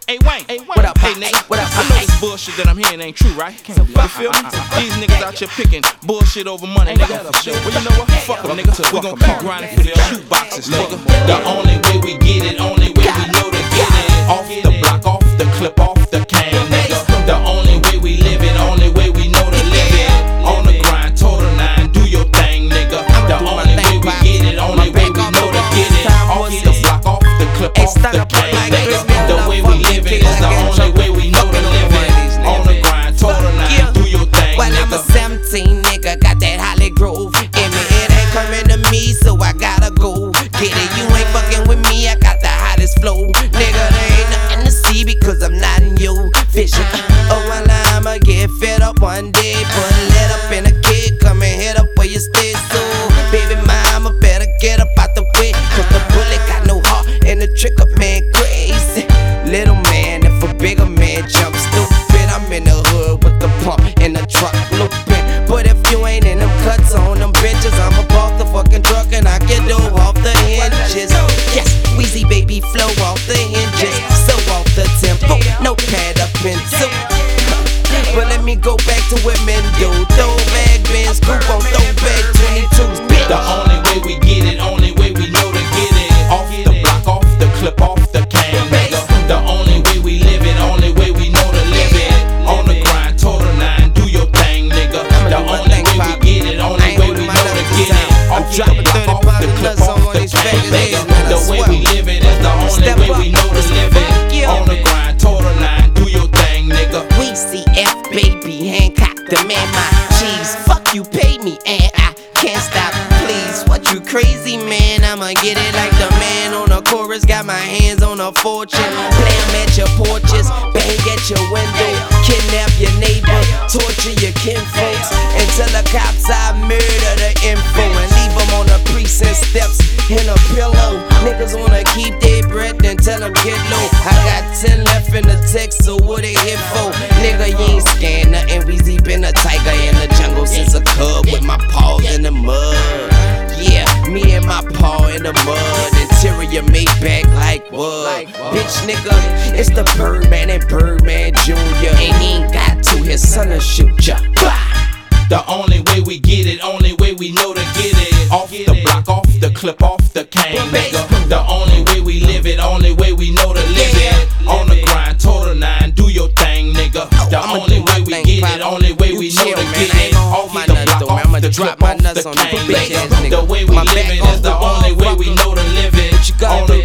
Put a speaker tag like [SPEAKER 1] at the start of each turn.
[SPEAKER 1] Hey Wayne,
[SPEAKER 2] what up,
[SPEAKER 1] hey nigga?
[SPEAKER 2] What up,
[SPEAKER 1] I know this bullshit that I'm hearing ain't true, right? You feel me? These niggas out here picking bullshit over money, nigga. Well, you know what? Fuck them, nigga. We gon' keep grinding for the shoe boxes, nigga.
[SPEAKER 3] The only way we get it, only way we know to get it. Off the block, off the clip, off the cane, nigga. The only way we live it, only way we know to live it. On the grind, total 9, do your thing, nigga. The only way we get it, only way we know to get it. Off the block, off the clip, off the cane, nigga. The way we live it is the only way we know to live it. On the grind, total 9, do your thing,
[SPEAKER 2] well, I'm a
[SPEAKER 3] nigga.
[SPEAKER 2] 17 nigga, got that Holly Grove in me. It ain't coming to me, so I gotta go get it. You ain't fucking with me, I got the hottest flow. Nigga, there ain't nothing to see because I'm not in your vision. Oh, well, I'ma get fed up one day. Put a lead up in a kid, come and hit up where you stay. So, baby mama, better get up out the way, cause the bullet got no heart and the trigger man crazy. Little man, if a bigger man jump stupid, I'm in the hood with the pump in the truck looping. But if you ain't in them cuts on them bitches, I'm off the fucking truck and I get dope off the hinges. Yes, Weezy baby flow off the hinges, so off the tempo, no pad up into. But let me go back to what men do. Throwback bins, scoop on throwback 22s, bitch.
[SPEAKER 3] The only way we get it, only way we know to get it. Off the block, off the clip, off the cane, nigga. The only way we live it, only way we know to live it. On the grind, total 9, do your thing, nigga. The only way we get it, only way we know to get it. Off the block, off the clip, off the cane, nigga. The way we live it is the only way we know to live it. On the grind, total 9, do your thing, nigga.
[SPEAKER 2] We see F baby Hancock, the man my cheese. Fuck you, pay me and I can't stop. Please, what you crazy man? I'ma get it like the man on the chorus. Got my hands on a fortune. Play 'em at your porches, bang at your window, kidnap your neighbor, torture your kinfolks, and tell the cops I murder the info and leave 'em on the precinct steps in a pillow. Niggas wanna keep their breath and tell 'em get low. I got 10 left in the text, so what they hit for? Nigga, you ain't scared nothing. Weezy been a tiger in the jungle since a cub with my paws in the mud. Yeah, me and my paw in the mud. Interior made back like wood. Bitch, nigga, it's the Birdman and Birdman Jr. And he ain't got to, his son'll shoot ya.
[SPEAKER 3] The only way we get it, only way we know to get it. Off the block, off the clip, off the cane, nigga. The only way we live it, only way we know to live it. On the grind, total 9, do your thing, nigga. The only way we get it, only way we know to get it. Off the block, off the clip, off the cane, nigga. The way we live it is the only way we know to live it. On the